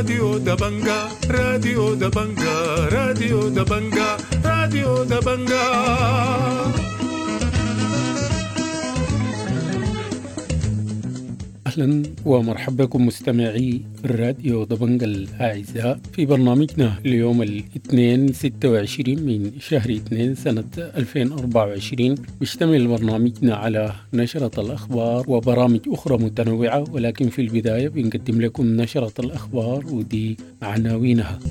راديو دبنجا راديو دبنجا راديو دبنجا راديو دبنجا. أهلا ومرحبا بكم مستمعي الراديو دبنجا الأعزاء في برنامجنا اليوم الاثنين 26 من شهر 2 سنة 2024. بيشتمل برنامجنا على نشرة الأخبار وبرامج أخرى متنوعة، ولكن في البداية بنقدم لكم نشرة الأخبار ودي عناوينها.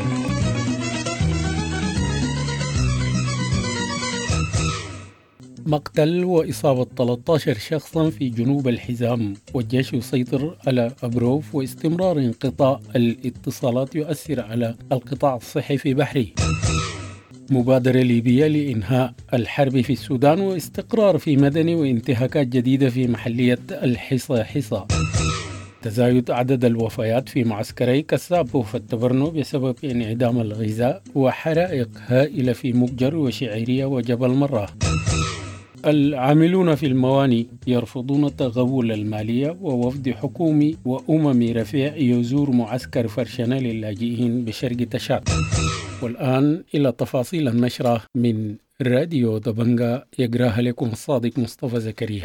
مقتل وإصابة 13 شخصا في جنوب الحزام، والجيش يسيطر على أبروف، واستمرار انقطاع الاتصالات يؤثر على القطاع الصحي في بحري. مبادرة ليبية لإنهاء الحرب في السودان، واستقرار في مدني، وانتهاكات جديدة في محلية الحصة. تزايد عدد الوفيات في معسكري كساب وفتبرنو بسبب انعدام الغذاء، وحرائق هائلة في مقجر وشعيرية وجبل مرة. العاملون في المواني يرفضون تغول المالية، ووفد حكومي وأممي رفيع يزور معسكر فرشنة للاجئين بشرق تشاد. والآن إلى تفاصيل النشرة من راديو دبنجا، يقراها لكم الصادق مصطفى زكريا.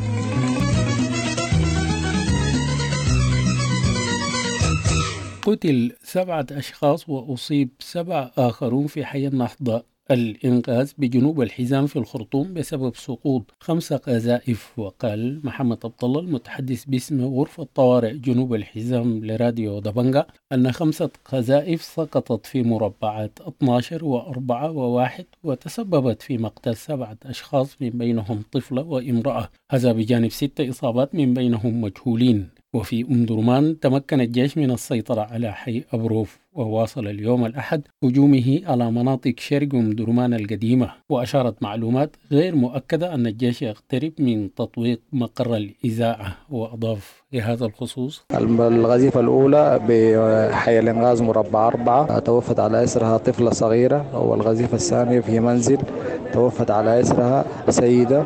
قتل 7 أشخاص وأصيب 7 آخرون في حي النهضة الإنقاذ بجنوب الحزام في الخرطوم بسبب سقوط 5 قذائف. وقال محمد عبد الله المتحدث باسم غرفة طوارئ جنوب الحزام لراديو دبنجا أن 5 قذائف سقطت في مربعات 12 و4 و1، وتسببت في مقتل 7 أشخاص من بينهم طفلة وامرأة، هذا بجانب 6 إصابات من بينهم مجهولين. وفي أم درمان تمكن الجيش من السيطرة على حي أبروف، وواصل اليوم الأحد هجومه على مناطق شرق أم درمان القديمة. وأشارت معلومات غير مؤكدة أن الجيش يقترب من تطويق مقر الإذاعة. وأضاف لهذا الخصوص: الغزيفة الأولى بحي الإنغاز مربع 4 توفت على أسرها طفلة صغيرة، والغزيفة الثانية في منزل توفت على أسرها سيدة،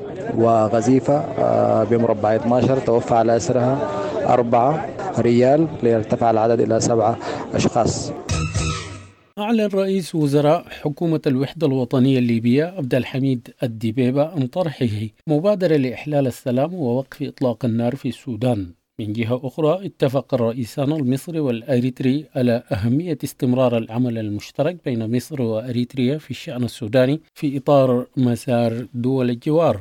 وغزيفة بمربع 12 توفى على أسرها 4 رجال ليرتفع العدد إلى 7 أشخاص. أعلن رئيس وزراء حكومة الوحدة الوطنية الليبية عبد الحميد الدبيبة عن طرحه مبادرة لإحلال السلام ووقف إطلاق النار في السودان. من جهة أخرى، اتفق الرئيسان المصري والأريتري على أهمية استمرار العمل المشترك بين مصر وأريتريا في الشأن السوداني في إطار مسار دول الجوار.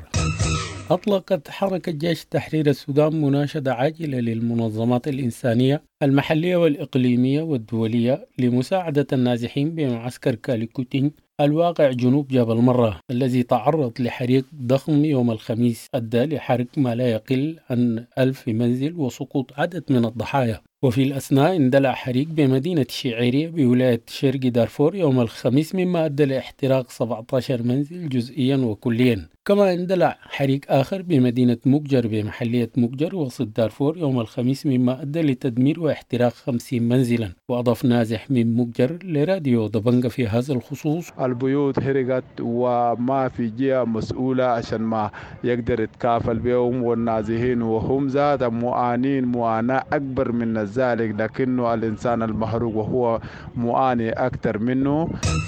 أطلقت حركة جيش تحرير السودان مناشدة عاجلة للمنظمات الإنسانية المحلية والإقليمية والدولية لمساعدة النازحين بمعسكر كاليكوتين الواقع جنوب جبل مرة، الذي تعرض لحريق ضخم يوم الخميس أدى لحرق ما لا يقل عن 1000 منزل وسقوط عدد من الضحايا. وفي الأثناء اندلع حريق بمدينة شعيرية بولاية شرق دارفور يوم الخميس، مما أدى لاحتراق 17 منزل جزئيا وكليا. كما اندلع حريق آخر بمدينة مقجر بمحلية مقجر وسط دارفور يوم الخميس، مما أدى لتدمير واحتراق 50 منزلا. وأضاف نازح من مقجر لراديو دبنجا في هذا الخصوص: البيوت هرقت وما في جهة مسؤولة عشان ما يقدر يتكافل بهم، والنازحين وهم ذات معانين معاناة أكبر من ذلك، لكنه الإنسان المحروق وهو معاني أكثر منه.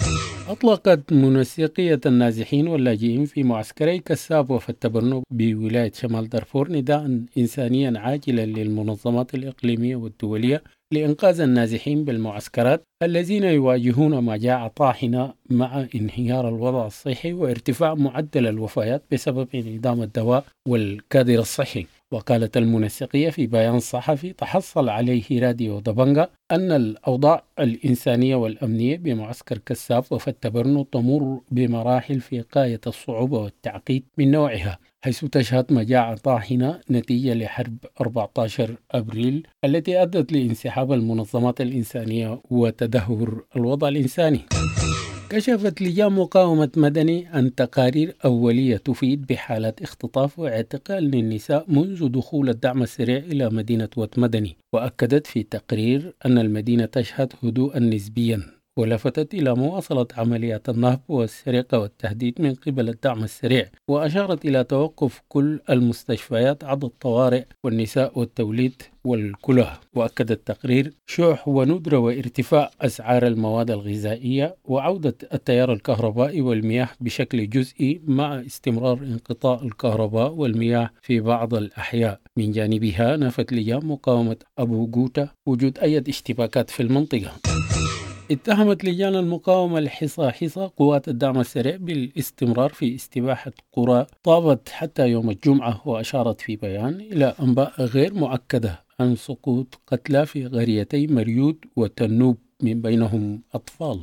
أطلقت منسقية النازحين واللاجئين في معسكري كساب وفتبرنو بولاية شمال دارفور نداء إنسانيا عاجلا للمنظمات الإقليمية والدولية لإنقاذ النازحين بالمعسكرات الذين يواجهون مجاعة طاحنة مع انهيار الوضع الصحي وارتفاع معدل الوفيات بسبب انعدام الدواء والكادر الصحي. وقالت المنسقية في بيان صحفي تحصل عليه راديو دبنجا أن الأوضاع الإنسانية والأمنية بمعسكر كساب وفتبرنو تمر بمراحل في غاية الصعوبة والتعقيد من نوعها، حيث تشهد مجاعة طاحنة نتيجة لحرب 14 أبريل التي أدت لانسحاب المنظمات الإنسانية وتدهور الوضع الإنساني. كشفت لجان مقاومة مدني عن تقارير أولية تفيد بحالات اختطاف واعتقال للنساء منذ دخول الدعم السريع إلى مدينة وات مدني. وأكدت في تقرير أن المدينة تشهد هدوءا نسبيا، ولفتت إلى مواصلة عمليات النهب والسرقة والتهديد من قبل الدعم السريع، وأشارت إلى توقف كل المستشفيات عض الطوارئ والنساء والتوليد والكلى. وأكد التقرير شح وندرة وارتفاع أسعار المواد الغذائية وعودة التيار الكهربائي والمياه بشكل جزئي مع استمرار انقطاع الكهرباء والمياه في بعض الأحياء. من جانبها نفت لجان مقاومة أبو غوتا وجود أي اشتباكات في المنطقة. اتهمت لجان المقاومة الحصى قوات الدعم السريع بالاستمرار في استباحة قرى طابت حتى يوم الجمعة، وأشارت في بيان إلى أنباء غير مؤكدة عن سقوط قتلى في قريتي مريود وتنوب من بينهم أطفال.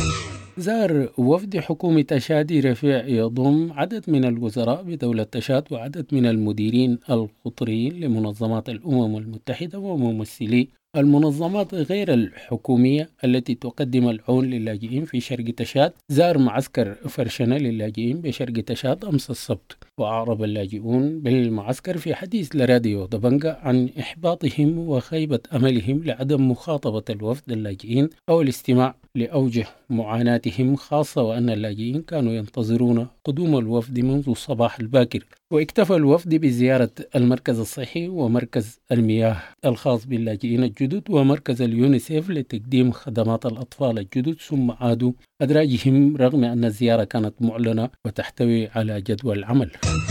زار وفد حكومة تشاد رفيع يضم عدد من الوزراء بدولة تشاد وعدد من المديرين القطريين لمنظمات الأمم المتحدة وممثلي المنظمات غير الحكومية التي تقدم العون للاجئين في شرق تشاد. زار معسكر فرشنة للاجئين بشرق تشاد أمس السبت، وأعرب اللاجئون بالمعسكر في حديث لراديو دبنجة عن إحباطهم وخيبة أملهم لعدم مخاطبة الوفد اللاجئين أو الاستماع لأوجه معاناتهم، خاصة وأن اللاجئين كانوا ينتظرون قدوم الوفد منذ الصباح الباكر. واكتفى الوفد بزيارة المركز الصحي ومركز المياه الخاص باللاجئين الجدد ومركز اليونيسيف لتقديم خدمات الأطفال الجدد، ثم عادوا أدراجهم رغم أن الزيارة كانت معلنة وتحتوي على جدول عمل.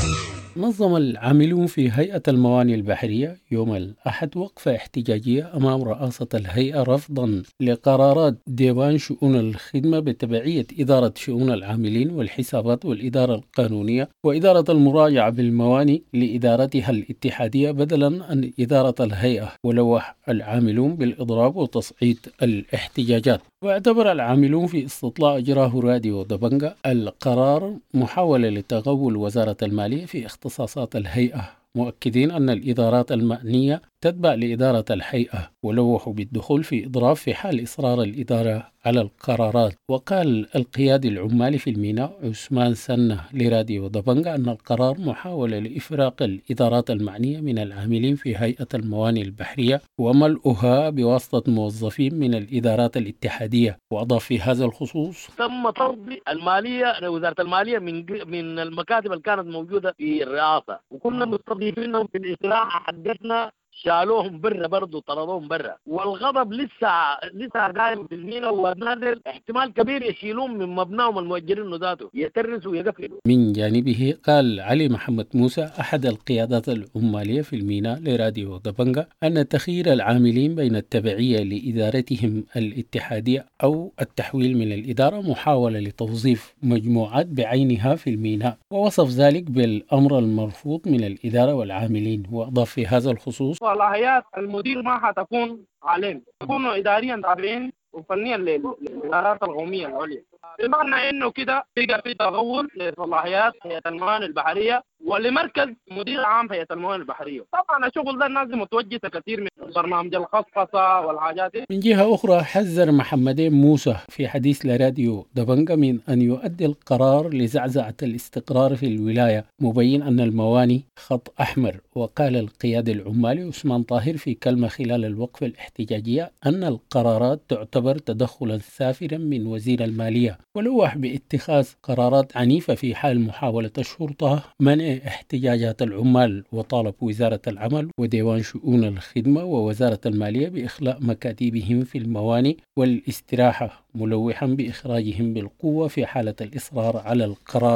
نظم العاملون في هيئة الموانئ البحرية يوم الأحد وقفة احتجاجية أمام رئاسة الهيئة رفضا لقرارات ديوان شؤون الخدمة بتبعية إدارة شؤون العاملين والحسابات والإدارة القانونية وإدارة المراجعة بالموانئ لإدارتها الاتحادية بدلا عن إدارة الهيئة. ولوح العاملون بالإضراب وتصعيد الاحتجاجات. واعتبر العاملون في استطلاع أجراه راديو دبنجة القرار محاولة لتغول وزارة المالية في اختصاصات الهيئة، مؤكدين أن الإدارات المعنية تتبع لإدارة الهيئة، ولوحوا بالدخول في إضراب في حال إصرار الإدارة على القرارات. وقال القيادي العمالي في الميناء عثمان سنة لراديو دبنجة أن القرار محاولة لإفراق الإدارات المعنية من العاملين في هيئة الموانئ البحرية وملؤها بواسطة موظفين من الإدارات الاتحادية. وأضاف في هذا الخصوص: تم طرد المالية وزارة المالية من المكاتب اللي كانت موجودة في الرئاسة، وكنا مستضيفينهم في الاستراحة حقتنا، شالوهم برا برضو، طردوهم برا. والغضب لسه قايم في الميناء ونازل، احتمال كبير يشيلون من مبناهم المؤجرين ذاته، يترسوا ويقفلوا. من جانبه قال علي محمد موسى أحد القيادات العمالية في الميناء لراديو دبنجة أن تخيير العاملين بين التبعية لإدارتهم الاتحادية أو التحويل من الإدارة محاولة لتوظيف مجموعات بعينها في الميناء، ووصف ذلك بالأمر المرفوض من الإدارة والعاملين. وأضاف في هذا الخصوص: صلاحيات المدير ما حتكون عليهم، يكونوا إداريا تابعين وفنيا للإدارات القومية العليا، بمعنى إنه كده بقى في تغول لصلاحيات هيئة الموانئ البحرية ولمركز مدير عام هيئة الموانئ البحرية. طبعا الشغل ده الناس متوجهة كثير من برنامج الخصخصة والحاجات دي. من جهة أخرى حذر محمدين موسى في حديث لراديو دبنجة من أن يؤدي القرار لزعزعة الاستقرار في الولاية، مبين أن الموانئ خط أحمر. وقال القيادي العمالي عثمان طاهر في كلمة خلال الوقفة الاحتجاجية أن القرارات تعتبر تدخلا سافرا من وزير المالية، ولوح باتخاذ قرارات عنيفة في حال محاولة الشرطة منع احتجاجات العمال، وطالب وزارة العمل وديوان شؤون الخدمة ووزارة المالية بإخلاء مكاتبهم في الموانئ والاستراحة، ملوحا بإخراجهم بالقوة في حالة الإصرار على القرار.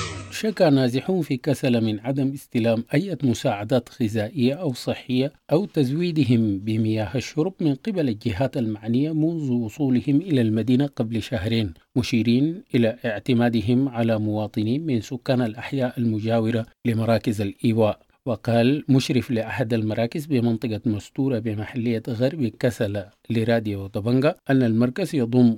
شكى نازحون في كسل من عدم استلام أي مساعدات غذائية أو صحية أو تزويدهم بمياه الشرب من قبل الجهات المعنية منذ وصولهم إلى المدينة قبل شهرين، مشيرين إلى اعتمادهم على مواطنين من سكان الأحياء المجاورة لمراكز الإيواء. وقال مشرف لأحد المراكز بمنطقة مستورة بمحلية غرب كسل لراديو دبنجة أن المركز يضم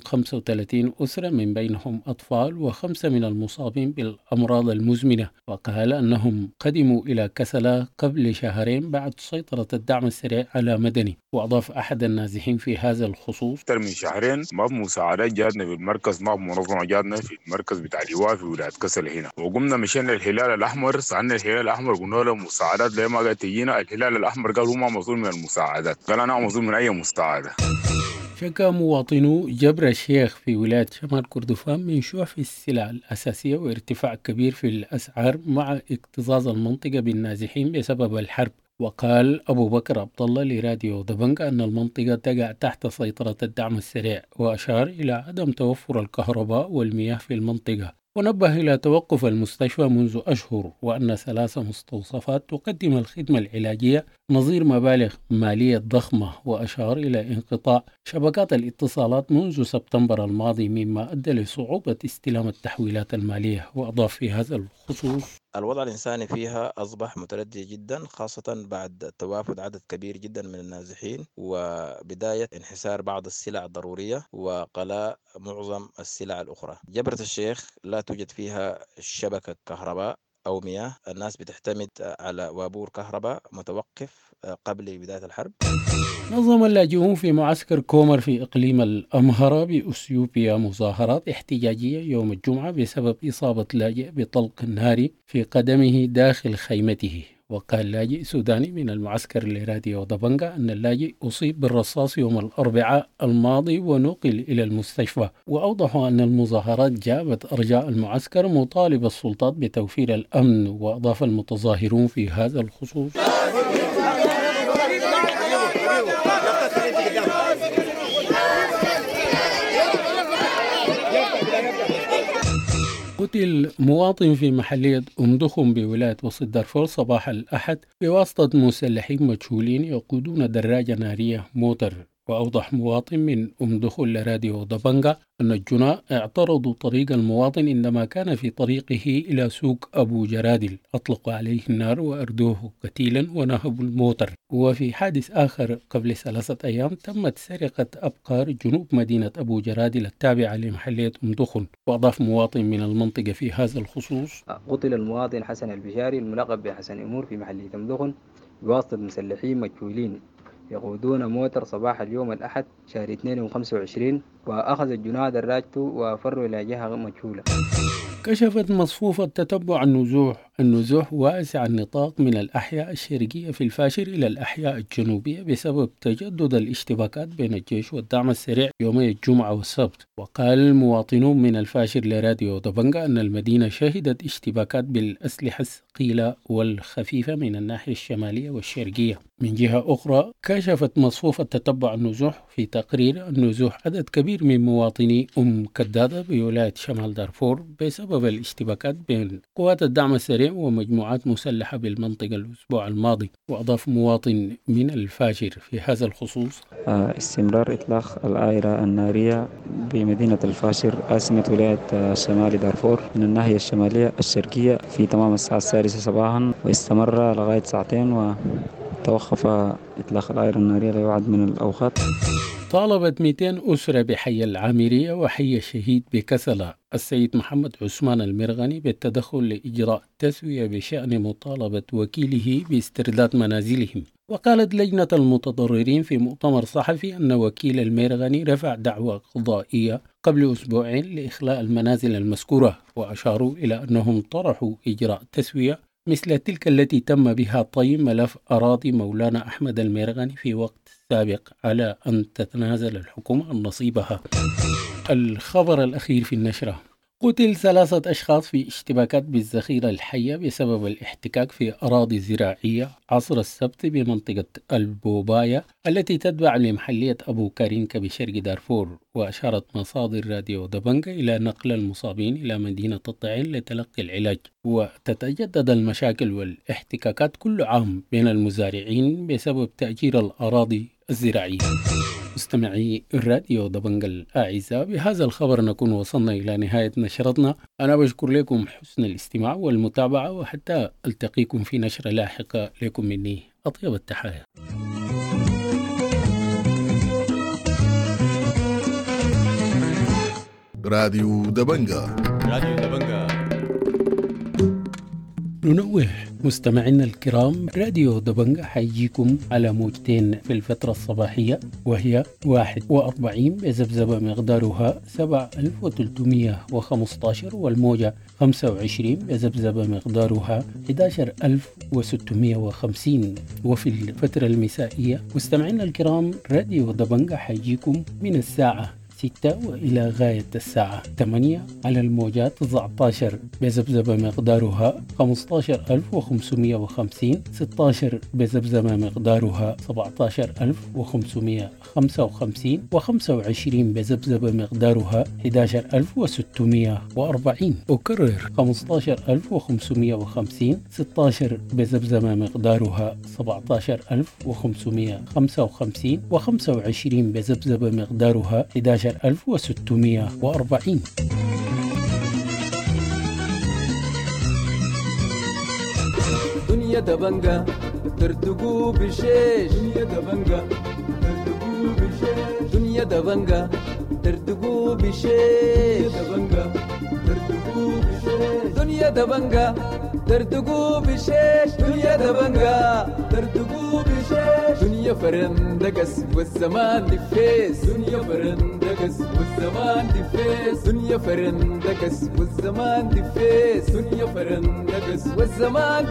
35 أسرة من بينهم أطفال و5 من المصابين بالأمراض المزمنة. وقال أنهم قدموا إلى كسل قبل شهرين بعد سيطرة الدعم السريع على مدني. وأضاف أحد النازحين في هذا الخصوص: أكثر من شهرين ما مساعدات جاتنا في المركز، ما منظمة جاتنا في المركز بتاع الإيواء في ولاية كسل هنا، وقمنا مشينا الهلال الأحمر، سألنا الهلال الأحمر قلنا له مساعدات ليه ما قاعد تجينا. الهلال الأحمر قال هو ما مسؤول من المساعدات، قال أنا مسؤول من أي مساعدة. شكى مواطنو جبر الشيخ في ولاية شمال كردفان من شح في السلع الأساسية وارتفاع كبير في الأسعار مع اكتظاظ المنطقة بالنازحين بسبب الحرب. وقال أبو بكر عبد الله لراديو دبنجة أن المنطقة تقع تحت سيطرة الدعم السريع، وأشار إلى عدم توفر الكهرباء والمياه في المنطقة، ونبه إلى توقف المستشفى منذ أشهر، وأن 3 مستوصفات تقدم الخدمة العلاجية نظير مبالغ مالية ضخمة، وأشار إلى انقطاع شبكات الاتصالات منذ سبتمبر الماضي مما أدى لصعوبة استلام التحويلات المالية. وأضاف في هذا الخصوص: الوضع الإنساني فيها أصبح متردي جدا، خاصة بعد توافد عدد كبير جدا من النازحين وبداية انحسار بعض السلع الضرورية وقلاء معظم السلع الأخرى. جبرة الشيخ لا توجد فيها شبكة كهرباء أو مياه، الناس بتعتمد على وابور كهرباء متوقف قبل بداية الحرب. نظم اللاجئون في معسكر كومر في إقليم الأمهرة بأثيوبيا مظاهرات احتجاجية يوم الجمعة بسبب إصابة لاجئ بطلق ناري في قدمه داخل خيمته. وقال لاجئ سوداني من المعسكر لراديو دبنجة أن اللاجئ أصيب بالرصاص يوم الأربعاء الماضي ونقل إلى المستشفى. وأوضحوا أن المظاهرات جابت أرجاء المعسكر مطالب السلطات بتوفير الأمن. وأضاف المتظاهرون في هذا الخصوص: قتل مواطن في محلية دخم بولاية وسط دارفور صباح الأحد بواسطة مسلحين مجهولين يقودون دراجة نارية موتر. وأوضح مواطن من دخم لراديو دبنجة أن الجناة اعترضوا طريق المواطن عندما كان في طريقه إلى سوق أبو جرادل، أطلقوا عليه النار وأردوه قتيلا ونهبوا الموتر. وفي حادث آخر قبل 3 أيام تمت سرقة أبقار جنوب مدينة أبو جرادل التابعة لمحلية دخم. وأضاف مواطن من المنطقة في هذا الخصوص: قتل المواطن حسن البشاري الملقب بحسن أمور في محلية دخم بواسطة مسلحين مجهولين يقودون موتر صباح اليوم الأحد شهر 2 و25، وأخذ الجناة دراجته وفروا إلى جهة مجهولة. كشفت مصفوفة تتبع النزوح واسع النطاق من الأحياء الشرقية في الفاشر إلى الأحياء الجنوبية بسبب تجدد الاشتباكات بين الجيش والدعم السريع يومي الجمعة والسبت. وقال المواطنون من الفاشر لراديو دبنجة أن المدينة شهدت اشتباكات بالأسلحة الثقيلة والخفيفة من الناحية الشمالية والشرقية. من جهة أخرى كشفت مصفوفة تتبع النزوح في تقرير النزوح عدد كبير من مواطني كدادة بولاية شمال دارفور بسبب الاشتباكات بين قوات الدعم السريع ومجموعات مسلحة بالمنطقة الأسبوع الماضي. وأضاف مواطن من الفاشر في هذا الخصوص: استمرار إطلاق الآيرة النارية بمدينة الفاشر عاصمة ولاية شمال دارفور من الناحية الشمالية الشرقية في تمام الساعة 6 صباحا، واستمر لغاية 2 ساعات وتوقف إطلاق الآيرة النارية ليعد من الأوقات. طالبت 200 أسرة بحي العامرية وحي الشهيد بكسلة السيد محمد عثمان المرغني بالتدخل لإجراء تسوية بشأن مطالبة وكيله باسترداد منازلهم. وقالت لجنة المتضررين في مؤتمر صحفي أن وكيل المرغني رفع دعوى قضائية قبل 2 أسبوع لإخلاء المنازل المذكورة، وأشاروا إلى أنهم طرحوا إجراء تسوية مثل تلك التي تم بها طي ملف أراضي مولانا أحمد المرغني في وقت سابق على أن تتنازل الحكومة عن نصيبها. الخبر الأخير في النشرة: قتل 3 أشخاص في اشتباكات بالذخيرة الحية بسبب الاحتكاك في أراضي زراعية عصر السبت بمنطقة البوباية التي تتبع لمحلية أبو كارينكا بشرق دارفور. وأشارت مصادر راديو دبنجة إلى نقل المصابين إلى مدينة الطعين لتلقي العلاج. وتتجدد المشاكل والاحتكاكات كل عام بين المزارعين بسبب تأجير الأراضي الزراعية. مستمعي الراديو دبنجة الأعزاء، بهذا الخبر نكون وصلنا إلى نهاية نشرتنا. أنا بشكر لكم حسن الاستماع والمتابعة، وحتى ألتقيكم في نشرة لاحقة. لكم مني أطيب التحايا. راديو دبنجة. ننوه مستمعينا الكرام، راديو دبنجة حيجيكم على موجتين في الفترة الصباحية، وهي 41 بذبذبة مقدارها 7315، والموجة 25 بذبذبة مقدارها 11650. وفي الفترة المسائية مستمعينا الكرام، راديو دبنجة حيجيكم من الساعة 6 وإلى غاية الساعة 8 على الموجات 19 بذبذبة مقدارها 15550، 16 بذبذبة مقدارها 17555، و25 بذبذبة مقدارها 11640. أكرر 15550، 16 بذبذبة مقدارها 17555، و25 بذبذبة مقدارها 11640. دنيا دبنجة ترتقو بشيش، دنيا دبنجة ترتقو بشيش، دنيا دبنجة ترتقو بشيش، دنيا دبنجة ترتقو بشيش، دنيا دبنجة ترتقو بشيش، دنيا فرندقس والزمان دفيس، دنيا فرندقس والزمان دفيس، دنيا فرندقس والزمان دفيس، دنيا فرندقس والزمان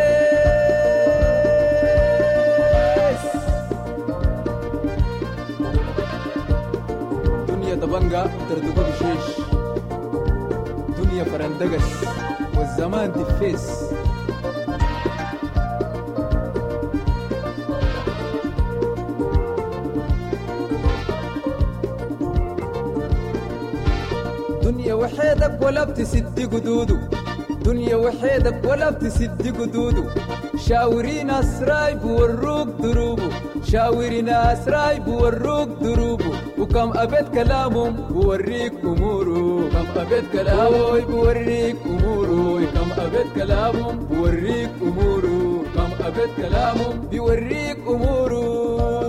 دفيس. دنيا دبنجة ترتقو بشيش، دنيا فرندقس والزمان دفيس. دنيا وحيدك ولا بتسد قدودو، دنيا وحيدك ولا بتسد قدودو، شاورين أسراي بوروك دروبو، شاورين أسراي بوروك دروبو، وكم أبد كلامهم بوريك أمورو، كم أبد كلامهم بوريك أمورو، كم أبد كلامهم بوريك أمورو، كم أبد كلامهم بوريك أمورو.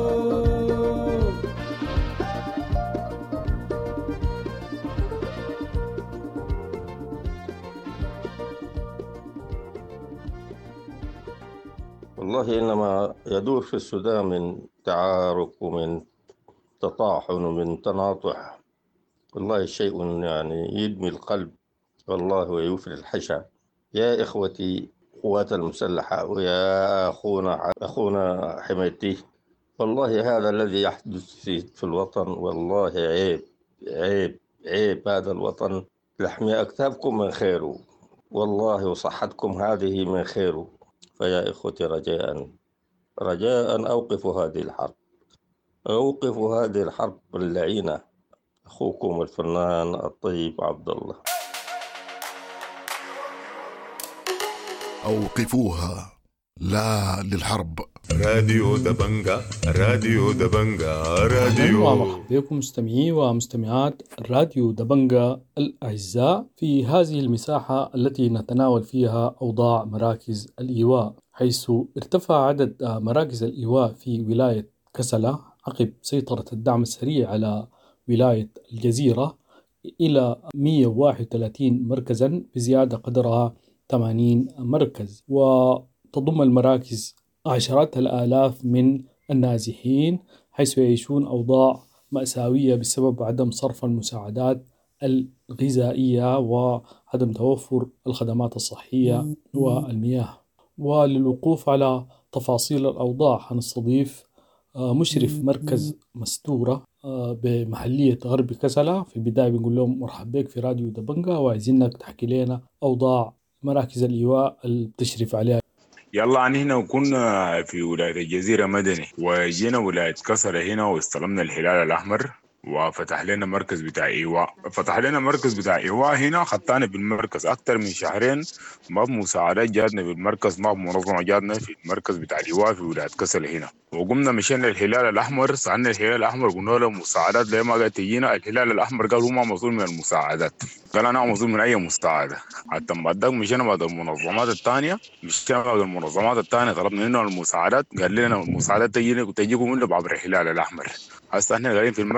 والله إنما يدور في السودان من تعارك ومن تطاحن ومن تناطح، والله شيء يعني يدمي القلب والله ويوفي الحشا. يا إخوتي قوات المسلحة ويا أخونا حميتي، والله هذا الذي يحدث في الوطن والله عيب عيب عيب. هذا الوطن لحمي أكتافكم من خيره والله، وصحتكم هذه من خيره. فيا إخوتي رجاء أوقفوا هذه الحرب، أوقفوا هذه الحرب اللعينة. أخوكم الفنان الطيب عبد الله. أوقفوها، لا للحرب. راديو دبنجة، راديو دبنجة، راديو. مرحبا بكم مستمعي ومستمعات راديو دبنجة الأعزاء في هذه المساحة التي نتناول فيها أوضاع مراكز الإيواء، حيث ارتفع عدد مراكز الإيواء في ولاية كسلة عقب سيطرة الدعم السريع على ولاية الجزيرة إلى 131 مركزا، بزيادة قدرها 80 مركز. وتضم المراكز عشرات الآلاف من النازحين، حيث يعيشون أوضاع مأساوية بسبب عدم صرف المساعدات الغذائية وعدم توفر الخدمات الصحية والمياه. وللوقوف على تفاصيل الأوضاع هنستضيف مشرف مركز مستورة بمحلية غرب كسلة. في البداية بنقول لهم مرحبا بك في راديو دبنجة، وعايزينك تحكي لنا أوضاع مراكز الإيواء اللي بتشرف عليها. يلا هنا كنا في ولاية الجزيرة مدني، وجينا ولاية كسلة هنا واستلمنا الهلال الأحمر وفتح لنا مركز بتاع إيواء. فتح لنا مركز بتاع إيواء هنا، خطانا بالمركز أكتر من شهرين، ما بمساعدات جاتنا بالمركز، ما بمنظمة جاتنا في المركز بتاع إيواء في ولاية كسلة هنا. وقمنا مشينا الهلال الأحمر، سألنا الهلال الأحمر قلنا له مساعدات ليه ما قاعد تجينا. الهلال الأحمر قال هو ما مسؤول من المساعدات، قال أنا مسؤول من أي مساعدة. حتى بعد مشينا بعد المنظمات الثانية، طلبنا منه المساعدات، قال لنا المساعدات تجيكم منه عبر الهلال الأحمر. هسه احنا قاعدين في المركز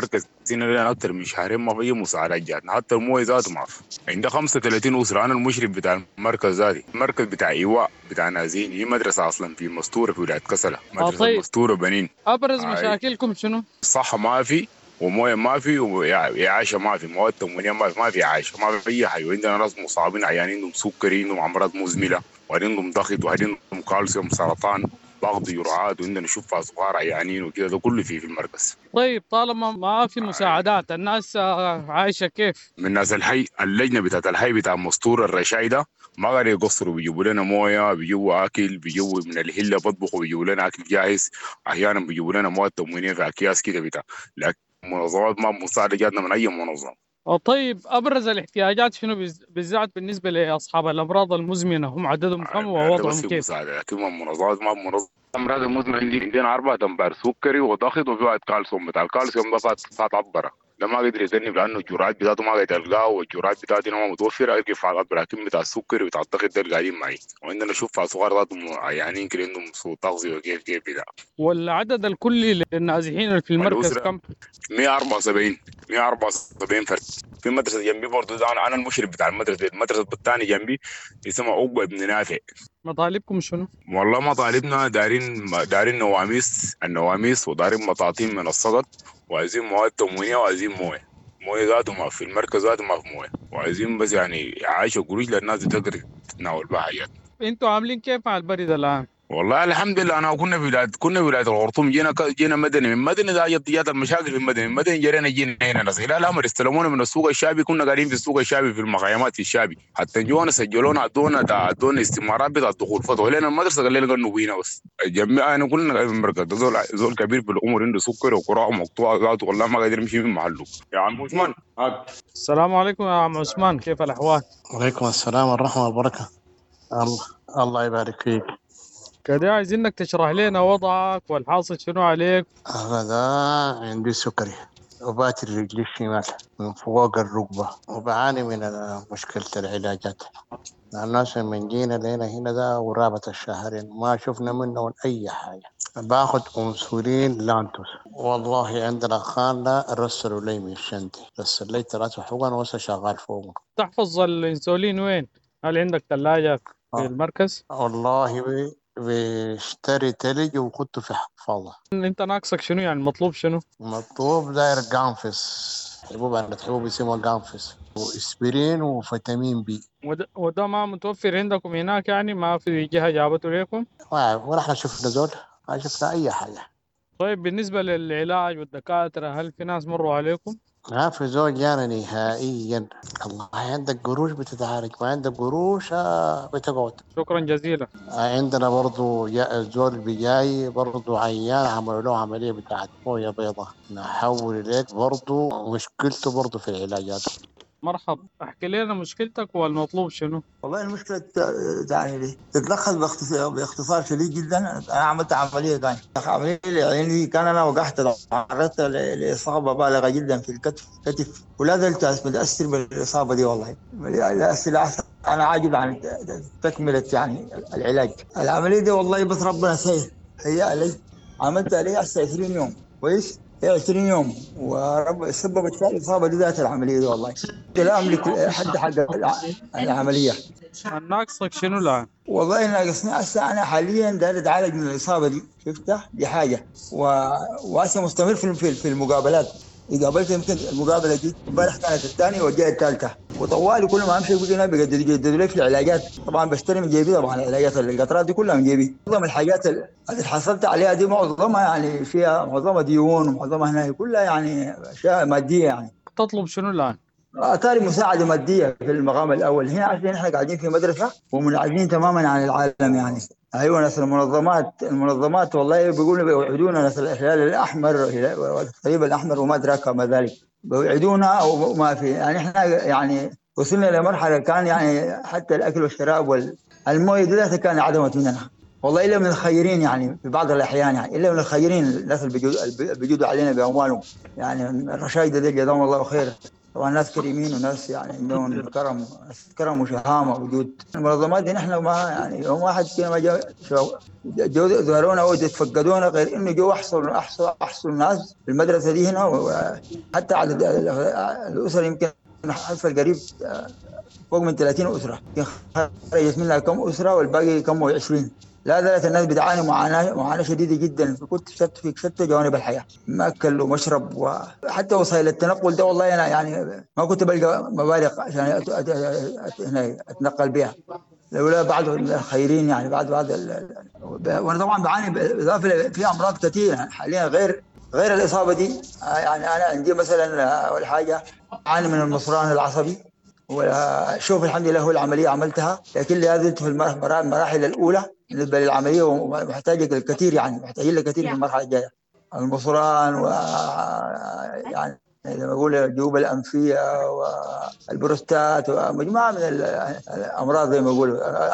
حاسين لنا اكثر من شهرين ما في اي مساعدات جاتنا، حتى المويه ذاته ما في. عندها 35 اسره. انا المشرف بتاع المركز ذاتي، المركز بتاع ايواء بتاع نازين، هي مدرسه اصلا في مستوره في ولايه كسله، مدرسه طيب. مستوره بنين. ابرز مشاكلكم شنو؟ صحه ما في، ومويه ما في، وإعاشة ما في، مواد تموينية ما في إعاشة، ما في أي حاجة. وعندنا ناس مصابين عيانين عندهم سكري، عندهم أمراض مزمنة، وعندهم ضغط، وعندهم كالسيوم، سرطان، باخذ جرعات، وعندنا شفع صغار عيانين وكذا. ده كله في المركز. طيب طالما ما في مساعدات الناس عايشة كيف؟ من ناس الحي، اللجنة بتاعت الحي بتاع مستور الرشاي ده ما قاعد يقصروا، بيجيبوا لنا مويه، بيجيبوا اكل، بيجيبوا من الهله بطبخوا، بيجيبوا لنا اكل جاهز، احيانا بيجيبوا لنا مواد تموينيه في اكياس كده بتاع. لكن منظمات ما مساعده جاتنا من اي منظمه. طيب ابرز الاحتياجات شنو بالذات بالنسبه لاصحاب الامراض المزمنه؟ هم عددهم كم ووضعهم كيف؟ مساعده، لكن منظمات ما منظمه. الامراض المزمنه عندنا 4 امبار سكري وضغط وفي كالسيوم. بتاع الكالسيوم ده فات عبره، ده ما قدر يتنف لانه الجرعات بتاعته ما قدر يلقاه، والجرعات بتاعتنا ما متوفره. يقف على العبره، لكن بتاع السكري وبتاع الضغط ده قاعدين معي. وعندنا شفع صغار ذاتهم عيانين كده عندهم سوء تغذيه وكيف بتاع. والعدد الكلي للنازحين في المركز كم؟ 174 فرد. في مدرسه جنبي برضه، انا المشرف بتاع المدرسه الثاني جنبي اسمها عقبه ابن نافع. مطالبكم شنو؟ والله مطالبنا دارين النواميس ودارين مطاطين من السقط، وعايزين مواد تموينيه، وعايزين مويه ذاته ما في المركز، ذاته ما في مويه، وعايزين بس يعني عايشه قروش للناس تقدر تتناول بها حاجات. انتوا عاملين كيف مع البرد الان؟ والله الحمد لله. انا كنا في ولايه الخرطوم، جينا مدني، من مدني ده جت المشاكل في المدني جينا هنا ناس هلال احمر استلمونا من السوق الشعبي. كنا قاعدين في السوق الشعبي في المخيمات في الشعبي، حتى جونا سجلونا ادونا استمارات بتاع الدخول، فتحوا لنا المدرسه قال لنا قنوا بينا بس. الجميع انا كلنا قاعدين في المركز. زول كبير في العمر عنده سكر وقراءه مقطوعه ذاته، والله ما قادر يمشي من محله. يا عم عثمان السلام عليكم يا عم عثمان، كيف الاحوال؟ وعليكم السلام ورحمه والبركه. الله يبارك فيك. كده عايزينك تشرح لنا وضعك والحاصل شنو عليك. هذا عندي سكري، وباتر رجلي الشمال من فوق الركبة، وبعاني من مشكلة العلاجات. الناس من جينا لنا هنا ده ورابط الشهرين ما شفنا منه أي حاجة. باخد أنسولين لانتوس، والله عندنا خانة رسلوا لي من الشنتي، رسل لي 3 حقن وهسه شغال فوقهم. تحفظ الانسولين وين؟ هل عندك ثلاجة في المركز؟ والله بيشتري تلج وكنت في حفاظة. انت ناقصك شنو يعني؟ مطلوب شنو؟ مطلوب داير قانفس، حبوب يسموها قانفس، واسبرين وفيتامين بي. وده ما متوفر عندكم هناك يعني؟ ما في جهة جابته لكم؟ ونحن شفنا زول ما شفنا أي حاجة. طيب بالنسبة للعلاج والدكاترة هل في ناس مروا عليكم؟ ما في زول جانا نهائيا. الله عندك قروش بتتعالج، ما عندك قروش بتقعد. شكرا جزيلا. عندنا برضو زول بيجاي برضو عيان عملوا له عملية بتاعت موية بيضاء، نحول إليك برضو مشكلته برضو في العلاجات. مرحبا، احكي لنا مشكلتك والمطلوب شنو؟ والله المشكلة يعني تتلخص باختصار شديد جدا. أنا عملت عملية عملية يعني كان أنا وقعت تعرضت لإصابة بالغة جدا في الكتف ولا زلت متأثر بالإصابة دي. والله أنا عاجز عن تكملة يعني العلاج. العملية دي والله بس ربنا سهل هي لي. عملت عليها 20 يوم كويس، 20 يوم، ورب سببت في الإصابة دي ذات العملية دي. والله لا أملك حد حق العملية. ناقصك شنو الآن؟ والله ناقصني هسه أنا حاليا داير أتعالج من الإصابة دي، شفتها دي حاجة، وهسه مستمر في المقابلات. قابلت يمكن المقابلة دي امبارح كانت الثانية والجاية الثالثة، وطوالي كل ما امشي يقول لي بيجددوا لي في العلاجات. طبعا بشتري من جيبي، طبعا العلاجات القطرات دي كلها من جيبي. معظم الحاجات اللي حصلت عليها دي معظمها يعني فيها معظمها ديون ومعظمها هنا كلها يعني اشياء مادية. يعني تطلب شنو الان؟ اتاري مساعدة مادية في المقام الاول. هنا عشان احنا قاعدين في مدرسة ومنعزلين تماما عن العالم يعني. ايوه ناس المنظمات والله بيقولوا بيوعدونا، ناس الهلال الاحمر والصليب الاحمر وما ادراك ما ذلك، بيوعدونا وما في. يعني احنا يعني وصلنا لمرحله كان يعني حتى الاكل والشراب والمويه دي كان عدمت مننا والله، الا من الخيرين يعني في بعض الاحيان، يعني الا من الخيرين الناس اللي بيجودوا علينا باموالهم. يعني الرشايد دي جزاهم الله خير طبعا ناس كريمين وناس يعني عندهم كرم وشهامة وجود. المنظمات دي نحن ما يعني يوم واحد فينا ما جو ظهرونا أو يتفقدونا، غير إنه جو أحصل الناس في المدرسة دي هنا، وحتى عدد الأسر يمكن حصل قريب فوق من 30 أسرة، خرجت منها كم أسرة والباقي كم 20. لا زالت الناس بتعاني معاناة شديدة جدا في شتى جوانب الحياة، مأكل ومشرب، وحتى وسائل التنقل ده والله أنا يعني ما كنت بلقى مبالغ عشان أتنقل بها لولا بعض الخيرين يعني بعض وأنا طبعا بعاني بالإضافة في أمراض كثيرة حاليا غير الإصابة دي. يعني أنا عندي مثلا أول حاجة أعاني من المصران العصبي، وشوف الحمد لله هو العملية عملتها، لكن لازم في المراحل الأولى بالنسبة للعملية ومحتاجة الكثير، يعني محتاجين الكثير في المرحلة الجاية. المصران يعني زي ما بقول الجيوب الأنفية والبروستات ومجموعة من الأمراض زي ما بقول.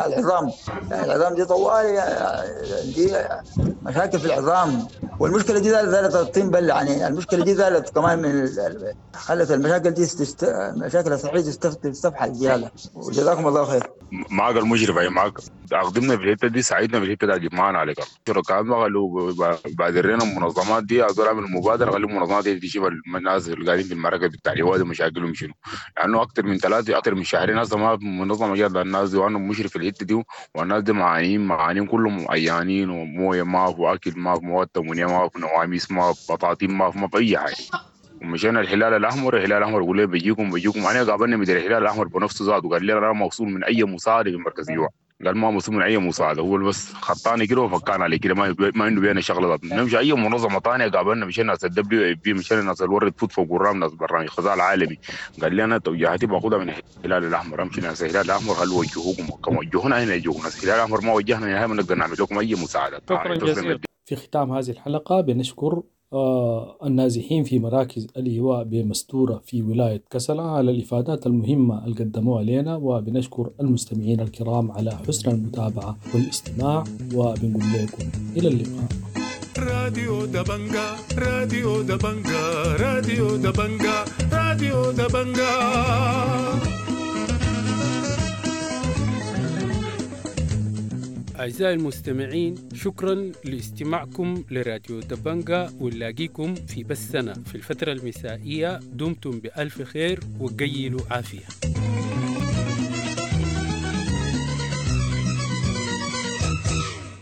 العظام دي طوالي دي مشاكل في العظام، والمشكلة دي زالت الطين بل، يعني المشكلة دي زالت كمان من خلت المشاكل دي مشاكل صحية تستفحل الزيادة. وجزاكم الله خير. معك المشرف أي معك أخدمنا في الحتة دي، ساعدنا في الحتة دي، معنا عليك شركاء ما قالوا بادرنا المنظمات دي أقدر أعمل مبادرة خلي المنظمات دي تشوف الناس اللي قاعدين في المراكز بتاع الهواء دي مشاكلهم شنو، لأنه أكثر من شهرين هسه ما منظمة جات الناس دي، وأنا مشرف في الحتة دي، والناس دي معانين كلهم عيانين، ومويه ما في، وأكل ما في، مواد تموينية ما في، نواميس ما في، بطاطين ما في أي حاجة. ومشينا الهلال الأحمر يقول لي بيجيكم أنا قابلني مدير الهلال الأحمر بنفسه ذاته قال لي أنا موصول من أي مساعدة في مركز يوع، قال ما موصول من أي مساعدة، هو بس خطاني كده وفكرنا عليه كده، ما عنده بينا شغلة ذاته. نمشي أي منظمة ثانية قابلنا، مشينا ناس WFP، مشينا ناس الورد فوت فوق قرام، ناس برنامج الغذاء العالمي، قال لي أنا توجهاتي باخذها من الهلال الأحمر، أمشي ناس الهلال الأحمر خلوا وجهوكم كما وجهونا هنا يجوكم، ناس الهلال الأحمر ما وجهنا نهائي ما نقدر نعمل لكم أي مساعدة. شكرا جزيلا. في ختام هذه الحلقة بنشكر النازحين في مراكز الإيواء بمستورة في ولاية كسلة على الإفادات المهمة اللي قدموها لنا، وبنشكر المستمعين الكرام على حسن المتابعة والاستماع، وبنقول لكم إلى اللقاء. راديو دبنجا راديو دبنجا راديو دبنجا راديو دبنجا. أعزائي المستمعين، شكرا لاستماعكم لراديو دبنجا، ونلاقيكم في بثنا في الفترة المسائية. دمتم بألف خير وقيلوا عافية.